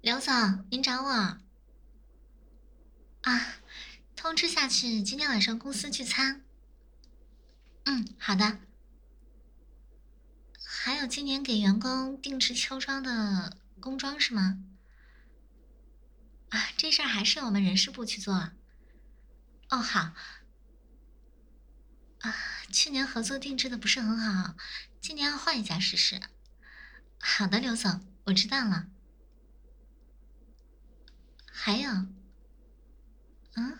刘总，您找我啊？通知下去，今天晚上公司聚餐。嗯，好的。还有今年给员工定制秋装的工装是吗？啊，这事儿还是我们人事部去做啊。哦，好。啊，去年合作定制的不是很好，今年要换一家试试。好的，刘总，我知道了。还有，嗯，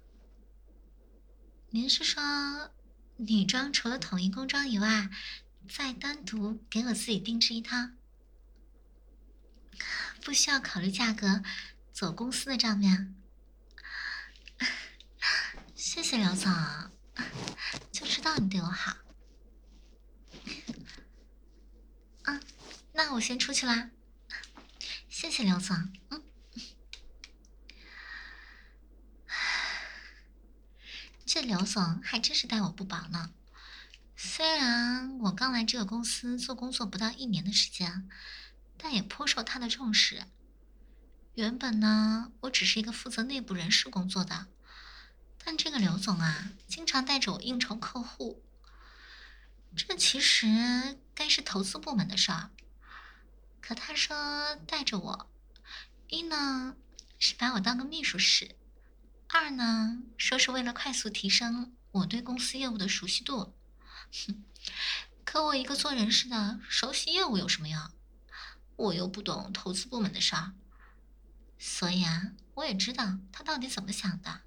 您是说女装除了统一工装以外，再单独给我自己定制一套？不需要考虑价格，走公司的账面。谢谢刘总，就知道你对我好。嗯，那我先出去啦。谢谢刘总。嗯，这刘总还真是待我不薄呢。虽然我刚来这个公司做工作不到1年的时间，但也颇受他的重视。原本呢，我只是一个负责内部人事工作的，但这个刘总啊，经常带着我应酬客户。这其实该是投资部门的事儿，可他说带着我，一呢是把我当个秘书使，二呢说是为了快速提升我对公司业务的熟悉度。哼，可我一个做人事的，熟悉业务有什么用？我又不懂投资部门的事儿，所以啊，我也知道他到底怎么想的。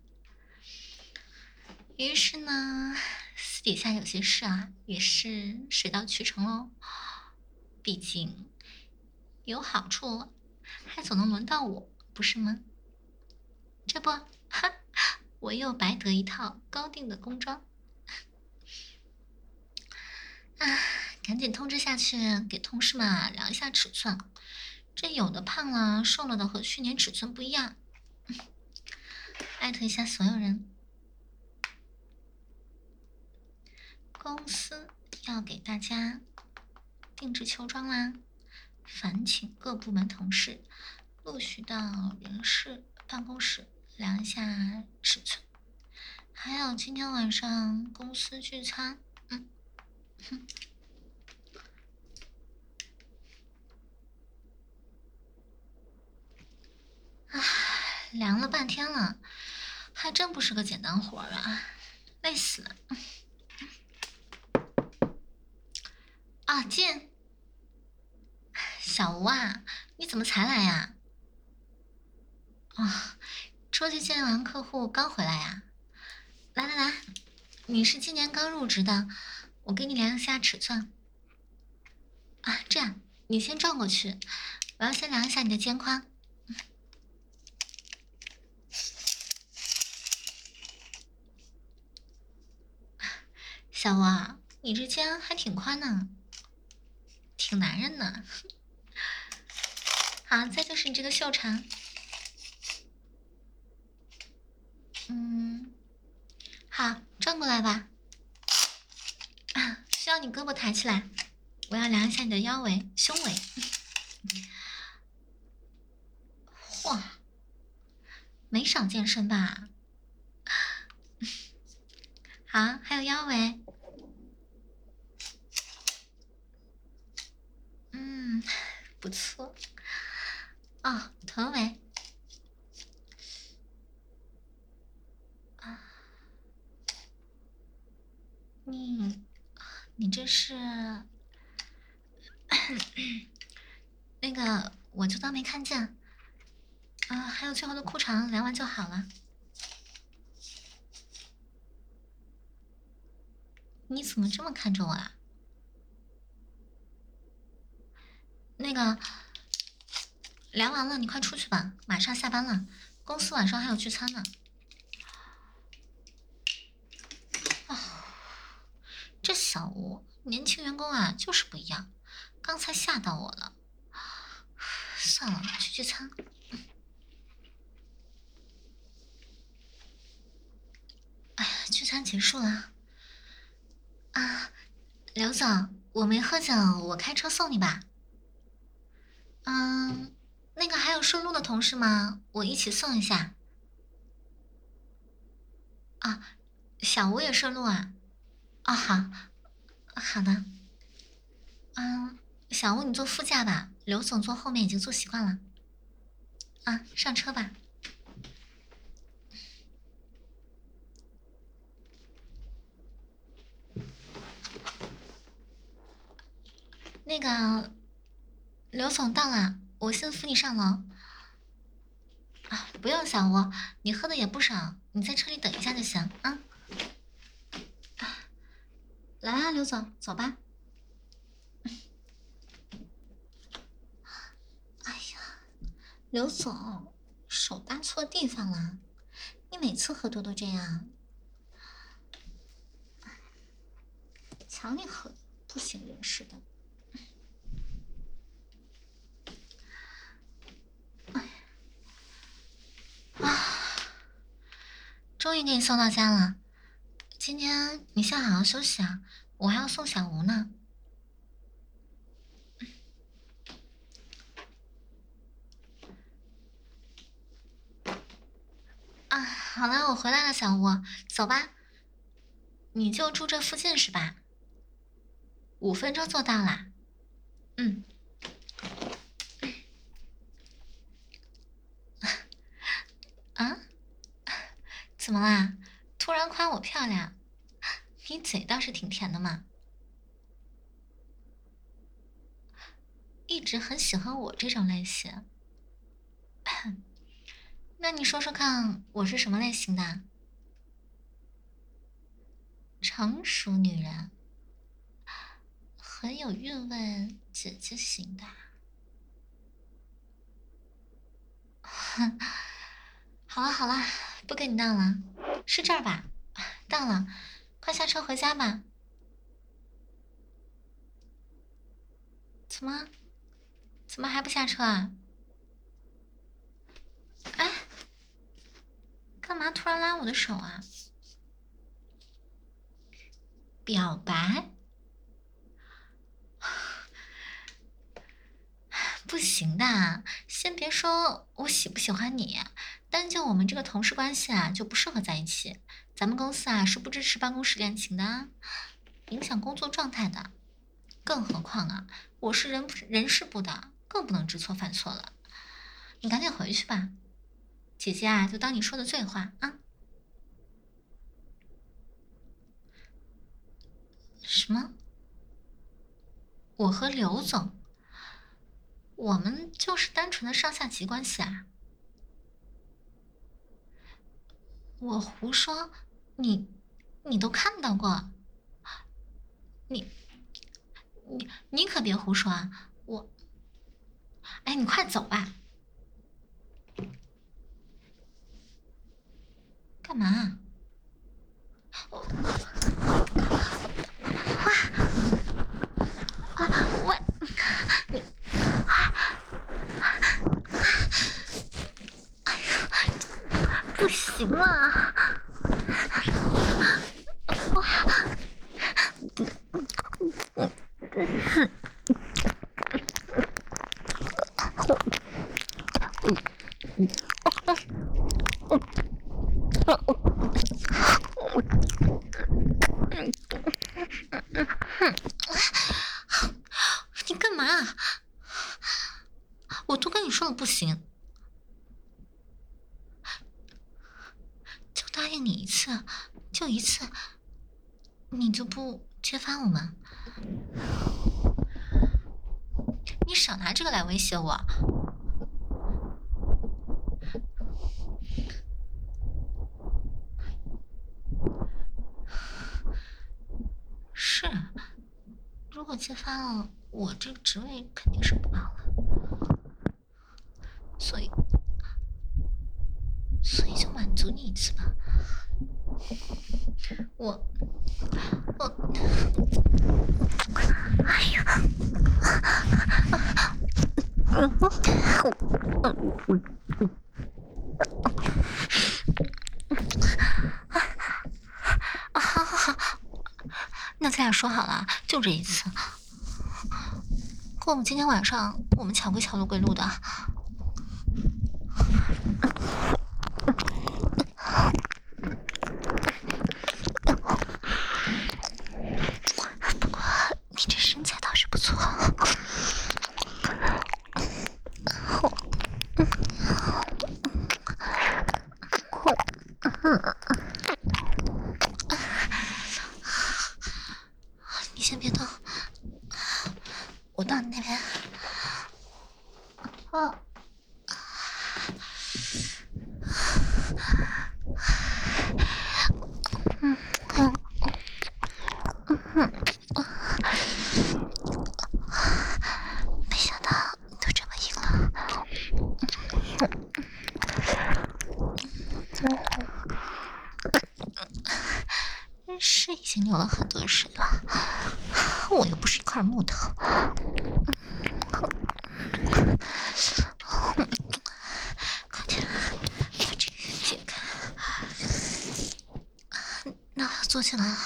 于是呢，私底下有些事啊，也是水到渠成喽。毕竟有好处，还总能轮到我，不是吗？这不，哈，我又白得一套高定的工装。啊，赶紧通知下去，给同事们量一下尺寸。这有的胖了、瘦了的和去年尺寸不一样。艾特一下所有人。公司要给大家定制秋装啦，烦请各部门同事陆续到人事办公室量一下尺寸。还有今天晚上公司聚餐，哼，唉，量了半天了，还真不是个简单活儿啊，累死了。啊，进，小吴啊，你怎么才来呀？啊，出去见完客户刚回来呀？来来来，你是今年刚入职的，我给你量一下尺寸。啊，这样你先转过去，我要先量一下你的肩宽。小吴啊，你这肩还挺宽呢，挺男人呢。好，再就是你这个袖长，好，转过来吧。啊，需要你胳膊抬起来，我要量一下你的腰围、胸围。嚯，没少健身吧？好，还有腰围。不错。哦，臀围。啊，你，你这是那个，我就当没看见。啊，还有最后的裤长，量完就好了。你怎么这么看着我啊？那个，量完了，你快出去吧，马上下班了，公司晚上还有聚餐呢。哦，这小吴，年轻员工啊，就是不一样，刚才吓到我了。算了，去聚餐。哎呀，聚餐结束了。啊，刘总，我没喝酒，我开车送你吧。嗯， 那个还有顺路的同事吗？我一起送一下。啊，小吴也顺路啊。哦，好，好的。嗯，小吴你坐副驾吧，刘总坐后面已经坐习惯了。啊，上车吧。那个，刘总到了，我先扶你上楼。啊，不用小吴，你喝的也不少，你在车里等一下就行啊。来啊，刘总，走吧。哎呀，刘总，手搭错地方了，你每次喝多都这样，瞧你喝的不省人事的。终于给你送到家了，今天你先好好休息啊，我还要送小吴呢。啊，好了，我回来了，小吴，走吧。你就住这附近是吧？5分钟就到啦。嗯。啊？怎么啦？突然夸我漂亮？你嘴倒是挺甜的嘛。一直很喜欢我这种类型。那你说说看，我是什么类型的？成熟女人，很有韵味，姐姐型的。好了好了，不跟你闹了，是这儿吧？到了，快下车回家吧。怎么？怎么还不下车啊？哎，干嘛突然拉我的手啊？表白？不行的，先别说我喜不喜欢你，单就我们这个同事关系啊，就不适合在一起。咱们公司啊是不支持办公室恋情的，影响工作状态的。更何况啊，我是人事部的，更不能知错犯错了。你赶紧回去吧，姐姐啊，就当你说的醉话啊。什么？我和刘总，我们就是单纯的上下级关系啊。我胡说，你都看到过，你你可别胡说啊！哎，你快走吧。干嘛？喂，你，不行啊！你干嘛？我都跟你说了不行，就答应你一次，就一次，你就不揭发我们？你少拿这个来威胁我！是，如果揭发了，我这个职位肯定是不保了，所以就满足你一次吧。我，哎呀，好好好，那咱俩说好了，就这一次。可我们今天晚上，我们桥归桥，路归路的。 有了很多水了，我又不是一块木头。快点把这个解开，那我要坐起来了。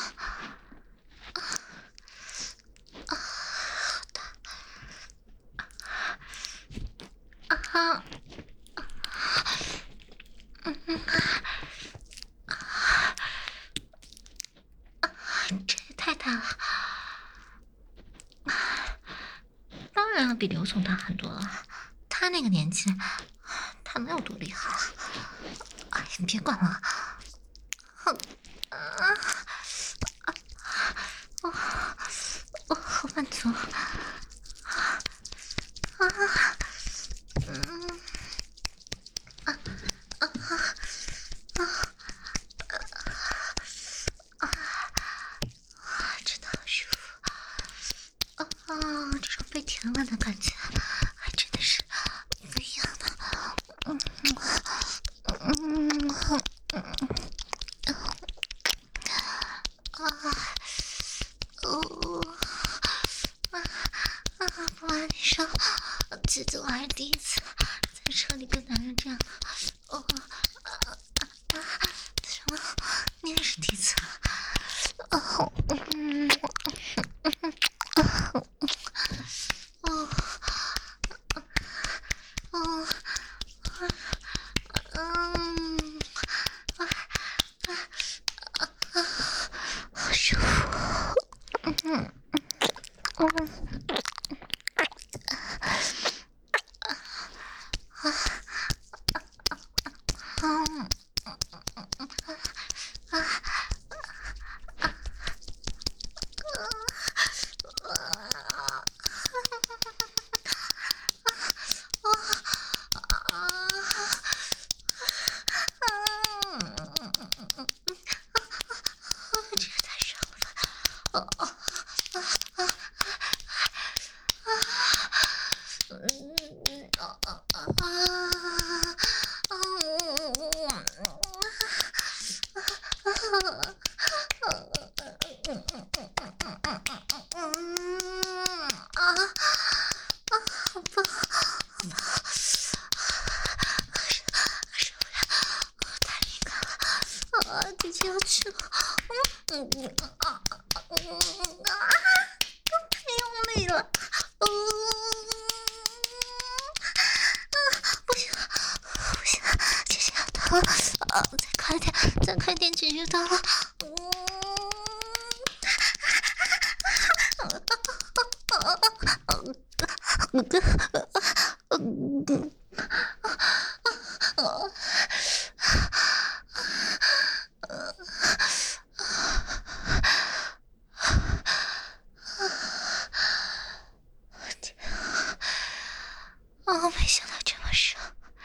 这也太大了，当然要比刘总大很多了。他那个年纪，他能有多厉害？哎呀，别管了。好满足。真的好舒服。这种被舔吻的感觉，还真的是不一样的。不瞒你说，姐姐我还是第一次在车里跟男人这样。什么？你也是第一次？好舒服。这也太爽了吧！好棒！太敏感了，姐姐要去了。太用力了。不行，姐姐要到了。再快点，姐姐到了。没想到这么爽。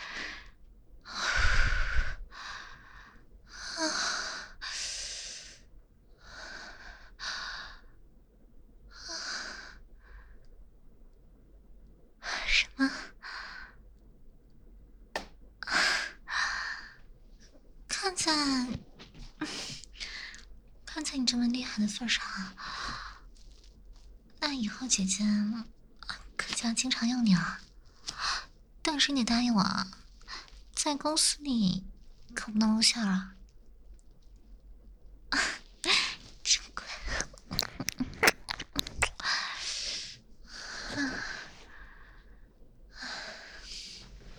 什么？看在你这么厉害的份上，那以后姐姐可就要经常用你了。但是你答应我啊，在公司里可不能露馅啊。